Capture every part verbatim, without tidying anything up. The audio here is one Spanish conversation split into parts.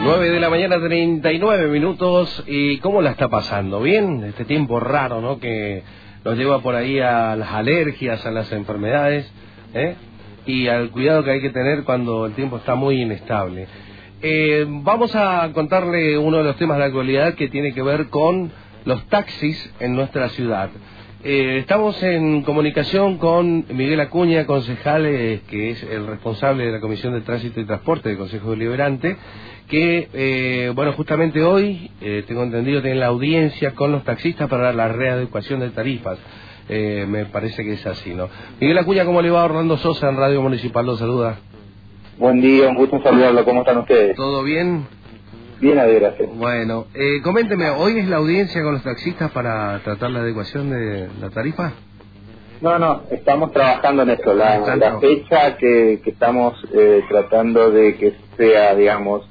nueve de la mañana, treinta y nueve minutos. ¿Y cómo la está pasando? ¿Bien? Este tiempo raro, ¿no? Que nos lleva por ahí a las alergias, a las enfermedades, ¿eh? Y al cuidado que hay que tener cuando el tiempo está muy inestable. Eh, vamos a contarle uno de los temas de la actualidad que tiene que ver con los taxis en nuestra ciudad. Eh, estamos en comunicación con Miguel Acuña, concejal, eh, que es el responsable de la Comisión de Tránsito y Transporte del Consejo Deliberante, que, eh, bueno, justamente hoy, eh, tengo entendido, tienen la audiencia con los taxistas para la readecuación de tarifas. Eh, me parece que es así, ¿no? Miguel Acuña, ¿cómo le va? Orlando Sosa en Radio Municipal, lo saluda. Buen día, un gusto saludarlo, ¿cómo están ustedes? ¿Todo bien? Bien, a gracias. Bueno, eh, coménteme, ¿hoy es la audiencia con los taxistas para tratar la adecuación de la tarifa? No, no, estamos trabajando en esto. La, la fecha que, que estamos eh, tratando de que sea, digamos,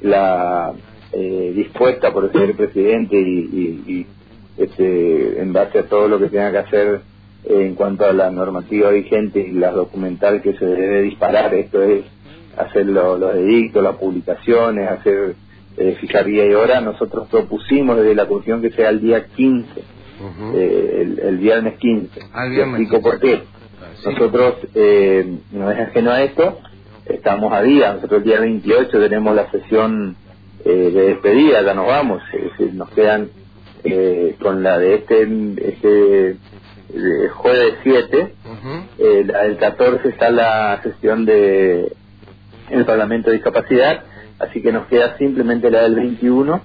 la eh, dispuesta por el señor presidente y, y, y este, en base a todo lo que tenga que hacer eh, en cuanto a la normativa vigente y la documental que se debe disparar, esto es hacer lo, los edictos, las publicaciones, hacer eh, fijar día y hora. Nosotros propusimos desde la comisión que sea el día quince, uh-huh. eh, el, el viernes quince. Al viernes Te explico por qué. Sí. Nosotros, eh, no es ajeno a esto, estamos a día. Nosotros el día veintiocho tenemos la sesión eh, de despedida, ya nos vamos, es decir, nos quedan eh, con la de este, este de jueves siete, uh-huh. eh, la del catorce está la sesión de el Parlamento de Discapacidad, así que nos queda simplemente la del veintiuno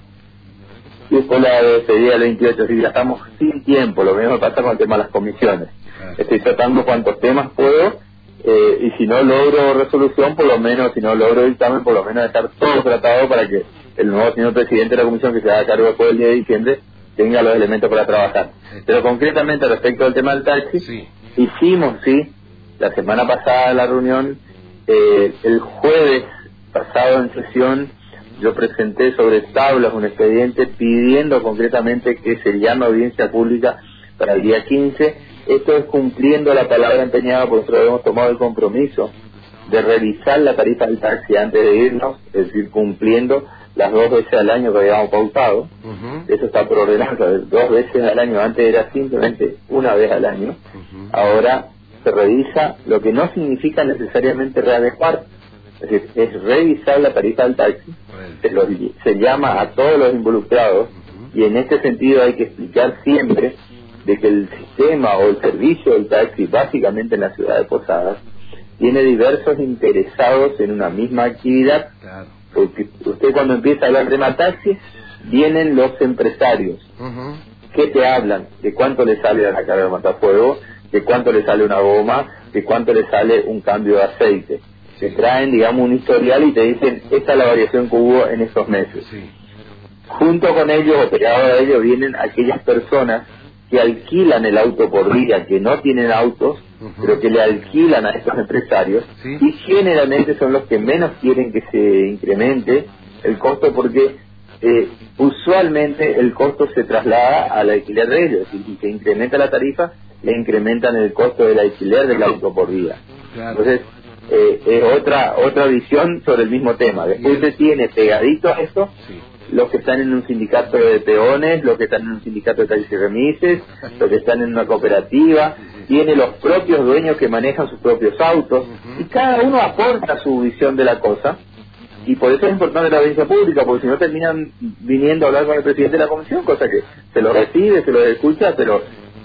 y después la de despedida del veintiocho, así que ya estamos sin tiempo. Lo mismo pasa con el tema de las comisiones. Estoy tratando cuantos temas puedo, eh, y si no logro resolución, por lo menos, si no logro dictamen, por lo menos dejar todo tratado para que el nuevo señor presidente de la comisión, que se haga cargo después del diez de diciembre, tenga los elementos para trabajar. Pero concretamente respecto al tema del taxi, sí. hicimos, sí, la semana pasada la reunión, eh, el jueves pasado en sesión, yo presenté sobre tablas un expediente pidiendo concretamente que se llame audiencia pública para el día quince. Esto es cumpliendo la palabra empeñada, porque nosotros hemos tomado el compromiso de revisar la tarifa del taxi antes de irnos, es decir, cumpliendo las dos veces al año que habíamos pautado. Uh-huh. Eso está por ordenanza, dos veces al año. Antes era simplemente una vez al año. Uh-huh. Ahora se revisa, lo que no significa necesariamente readecuar. Es decir, es revisar la tarifa del taxi, se, lo, se llama a todos los involucrados, uh-huh. y en este sentido hay que explicar siempre de que el sistema o el servicio del taxi, básicamente en la ciudad de Posadas, tiene diversos interesados en una misma actividad. Claro. Porque usted cuando empieza a hablar de tema taxi, vienen los empresarios, uh-huh. que te hablan de cuánto le sale a la carga de matafuego, de cuánto le sale una goma, de cuánto le sale un cambio de aceite. Te traen, digamos, un historial y te dicen, esta es la variación que hubo en estos meses. Sí. Junto con ellos, o pegado a ellos, vienen aquellas personas que alquilan el auto por día, que no tienen autos, uh-huh. pero que le alquilan a estos empresarios, ¿sí? Y generalmente son los que menos quieren que se incremente el costo, porque eh, usualmente el costo se traslada al alquiler de ellos, y si se incrementa la tarifa, le incrementan el costo del alquiler del auto por día. Claro. Entonces, eh, es otra otra visión sobre el mismo tema. Después se tiene pegadito a esto, sí. los que están en un sindicato de peones, los que están en un sindicato de taxis remises, los que están en una cooperativa, tiene los propios dueños que manejan sus propios autos, y cada uno aporta su visión de la cosa, y por eso es importante la audiencia pública, porque si no terminan viniendo a hablar con el presidente de la comisión, cosa que se lo recibe, se lo escucha, pero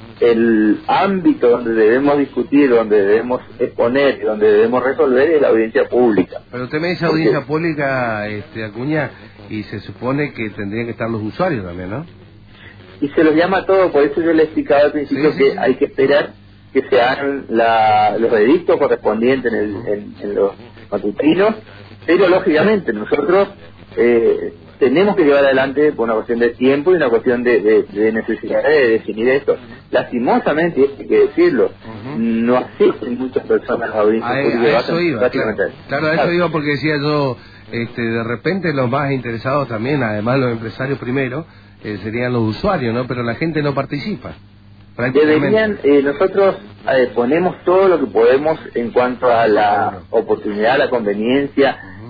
el ámbito donde debemos discutir, donde debemos exponer y donde debemos resolver es la audiencia pública. Pero usted me dice audiencia Porque, pública, este, Acuña, y se supone que tendrían que estar los usuarios también, ¿no? Y se los llama a todos, por eso yo le explicaba al principio sí, sí, que sí. hay que esperar que se hagan la, los edictos correspondientes en, el, en, en los matutinos, pero lógicamente nosotros eh, tenemos que llevar adelante por una cuestión de tiempo y una cuestión de, de, de necesidad de definir esto. Lastimosamente, y hay que decirlo, uh-huh. no asisten muchas personas a audiencias públicas. A eso iba, claro, claro, a eso iba porque decía yo, este, de repente los más interesados también, además los empresarios primero, eh, serían los usuarios, ¿no? Pero la gente no participa. Deberían, eh, nosotros eh, ponemos todo lo que podemos en cuanto a la oportunidad, la conveniencia,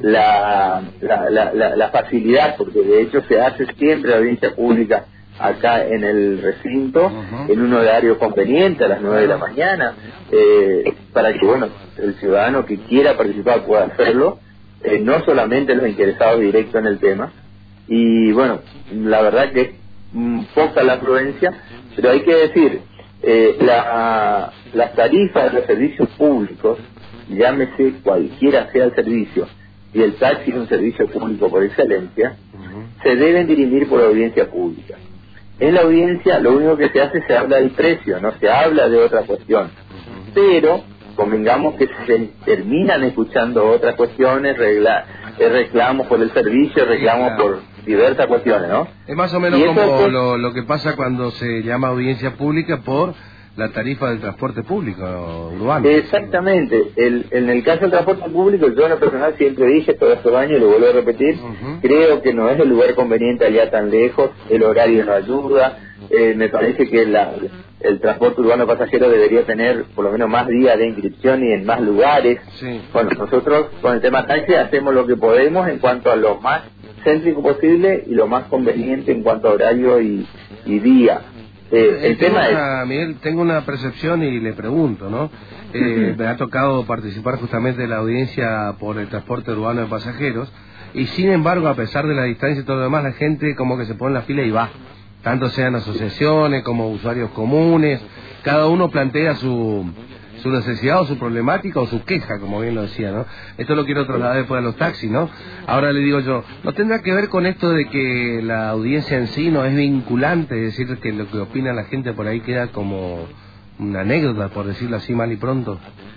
la, la, la, la, la facilidad, porque de hecho se hace siempre la audiencia pública acá en el recinto, uh-huh. en un horario conveniente a las nueve de la mañana, eh, para que bueno el ciudadano que quiera participar pueda hacerlo, eh, no solamente los interesados directos en el tema. Y bueno, la verdad que es mm, poca la afluencia, pero hay que decir, eh, la, las tarifas de los servicios públicos, llámese cualquiera sea el servicio, y el taxi es un servicio público por excelencia, uh-huh. se deben dirimir por audiencia pública. En la audiencia lo único que se hace se habla del precio, no se habla de otra cuestión, uh-huh. pero convengamos que se terminan escuchando otras cuestiones, regla, reclamos por el servicio, reclamos sí, claro. por diversas cuestiones, ¿no? Es más o menos como es... lo, lo que pasa cuando se llama audiencia pública por la tarifa del transporte público urbano. Exactamente. El, en el caso del transporte público, yo en lo personal siempre dije todos estos años, y lo vuelvo a repetir, uh-huh. creo que no es el lugar conveniente allá tan lejos, el horario no ayuda, eh, me parece que la, el transporte urbano pasajero debería tener por lo menos más días de inscripción y en más lugares. Sí. Bueno, nosotros con el tema taxi hacemos lo que podemos en cuanto a lo más céntrico posible y lo más conveniente en cuanto a horario y, y día. Eh, el tengo tema una, es... Miguel, tengo una percepción y le pregunto, ¿no? Eh, uh-huh. Me ha tocado participar justamente de la audiencia por el transporte urbano de pasajeros y sin embargo, a pesar de la distancia y todo lo demás, la gente como que se pone en la fila y va. Tanto sean asociaciones como usuarios comunes, cada uno plantea su... su necesidad o su problemática o su queja, como bien lo decía, ¿no? Esto lo quiero trasladar después a los taxis, ¿no? Ahora le digo yo, ¿no tendrá que ver con esto de que la audiencia en sí no es vinculante? Es decir, que lo que opina la gente por ahí queda como una anécdota, por decirlo así mal y pronto.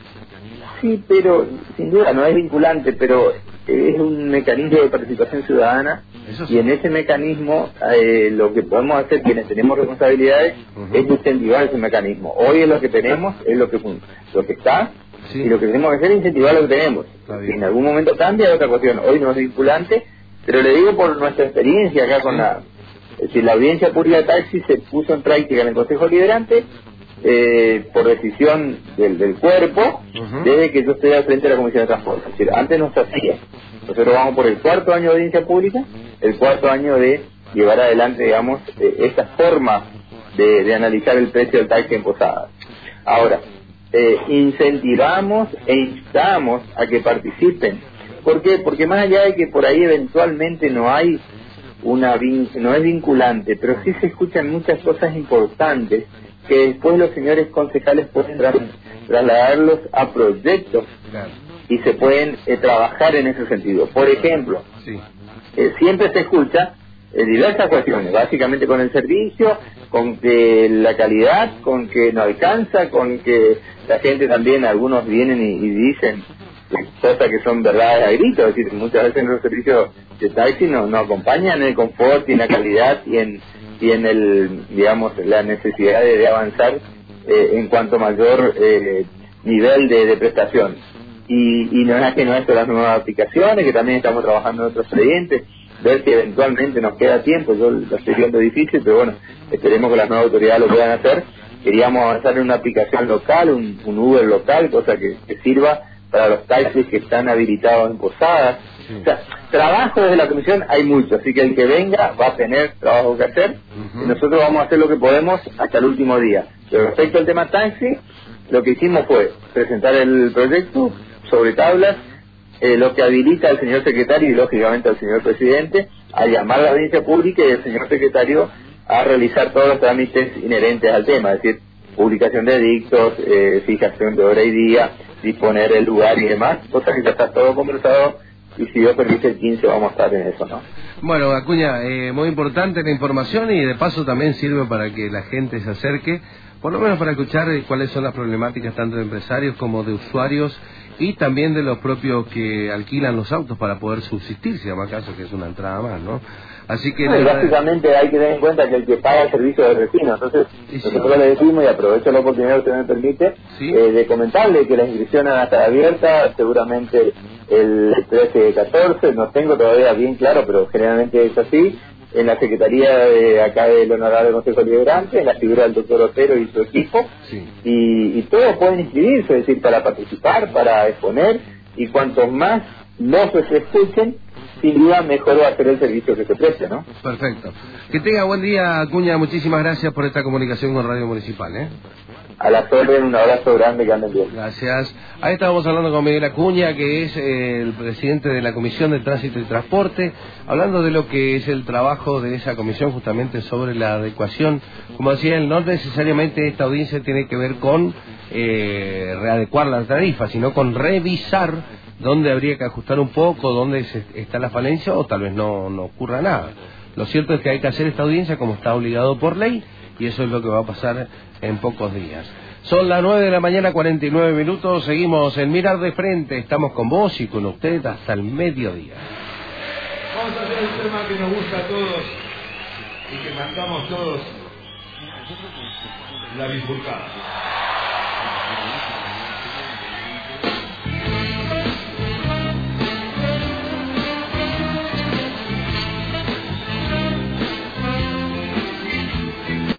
Sí, pero sin duda no es vinculante, pero es un mecanismo de participación ciudadana. Eso sí. Y en ese mecanismo eh, lo que podemos hacer quienes tenemos responsabilidades uh-huh. es incentivar ese mecanismo. Hoy es lo que tenemos, es lo que lo que está, sí. y lo que tenemos que hacer es incentivar lo que tenemos. Si en algún momento cambia, es otra cuestión. Hoy no es vinculante, pero le digo por nuestra experiencia acá sí. con la... Es decir, la audiencia pública de taxi se puso en práctica en el Consejo Liberante eh, por decisión del, del cuerpo uh-huh. desde que yo estoy al frente de la Comisión de Transporte. Es decir, antes no se hacía. Nosotros vamos por el cuarto año de audiencia pública, el cuarto año de llevar adelante, digamos, eh, esta forma de, de analizar el precio del taxi en Posadas. Ahora, eh, incentivamos e instamos a que participen. ¿Por qué? Porque más allá de que por ahí eventualmente no hay una vin- no es vinculante, pero sí se escuchan muchas cosas importantes que después los señores concejales pueden tra- trasladarlos a proyectos. Claro. Y se pueden eh, trabajar en ese sentido. Por ejemplo, sí. eh, siempre se escucha eh, diversas cuestiones, básicamente con el servicio, con que la calidad, con que no alcanza, con que la gente también, algunos vienen y, y dicen cosas que son verdades a gritos, es decir, muchas veces en los servicios de taxi no, no acompañan en el confort y en la calidad y en, y en el, digamos, la necesidad de, de avanzar eh, en cuanto mayor eh, nivel de, de prestación. Y, y no es que no esto las nuevas aplicaciones, que también estamos trabajando en otros expedientes, ver si eventualmente nos queda tiempo. Yo lo estoy viendo difícil, pero bueno, esperemos que las nuevas autoridades lo puedan hacer. Queríamos avanzar en una aplicación local, un, un Uber local, cosa que, que sirva para los taxis que están habilitados en Posadas. Sí. O sea, trabajo desde la comisión hay mucho, así que el que venga va a tener trabajo que hacer, uh-huh. y nosotros vamos a hacer lo que podemos hasta el último día. Pero respecto al tema taxi, lo que hicimos fue presentar el proyecto sobre tablas, eh, lo que habilita al señor secretario y lógicamente al señor presidente a llamar a la audiencia pública y al señor secretario a realizar todos los trámites inherentes al tema, es decir, publicación de edictos, eh, fijación de hora y día, disponer el lugar y demás, cosa que ya está todo conversado y si Dios permite el quince vamos a estar en eso, ¿no? Bueno, Acuña, eh, muy importante la información y de paso también sirve para que la gente se acerque, por lo menos para escuchar cuáles son las problemáticas tanto de empresarios como de usuarios y también de los propios que alquilan los autos para poder subsistir, si llama caso que es una entrada más, ¿no? Así que... No, y básicamente hay que tener en cuenta que el que paga el servicio del vecino, entonces sí, sí. nosotros le decimos, y aprovecho la oportunidad que usted me permite, sí. eh, de comentarle que la inscripción va a estar abierta seguramente el trece y catorce, no tengo todavía bien claro, pero generalmente es así, en la Secretaría de acá del Honorable Consejo Liberante, en la figura del doctor Otero y su equipo, sí. y, y todos pueden inscribirse, es decir, para participar, para exponer, y cuantos más voces se escuchen, sin duda mejor va a ser el servicio que se preste, ¿no? Perfecto. Que tenga buen día, Acuña. Muchísimas gracias por esta comunicación con Radio Municipal, ¿eh? A las órdenes, un abrazo grande, que anden bien. Gracias. Ahí estábamos hablando con Miguel Acuña, que es eh, el presidente de la Comisión de Tránsito y Transporte, hablando de lo que es el trabajo de esa comisión justamente sobre la adecuación. Como decía él, no necesariamente esta audiencia tiene que ver con eh, readecuar la tarifa, sino con revisar dónde habría que ajustar un poco, dónde se, está la falencia, o tal vez no, no ocurra nada. Lo cierto es que hay que hacer esta audiencia como está obligado por ley, y eso es lo que va a pasar en pocos días. Son las nueve de la mañana, cuarenta y nueve minutos, seguimos en Mirar de Frente, estamos con vos y con usted hasta el mediodía. Vamos a hacer un tema que nos gusta a todos y que cantamos todos, la bifurcada.